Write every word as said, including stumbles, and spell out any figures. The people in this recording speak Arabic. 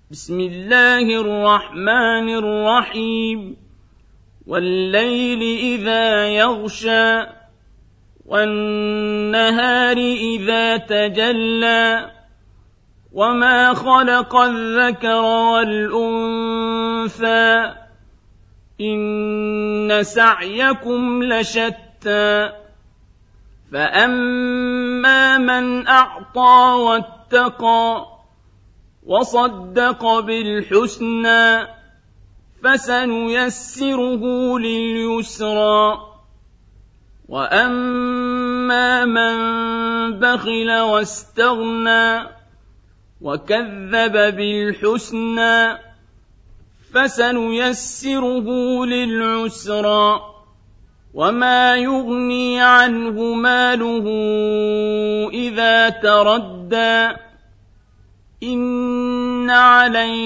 بسم الله الرحمن الرحيم والليل إذا يغشى والنهار إذا تجلى وما خلق الذكر والأنثى إن سعيكم لشتى فأما من أعطى واتقى وصدق بالحسنى فسنيسره لليسرى وأما من بخل واستغنى وكذب بالحسنى فسنيسره للعسرى وما يغني عنه ماله إذا تردى إن علينا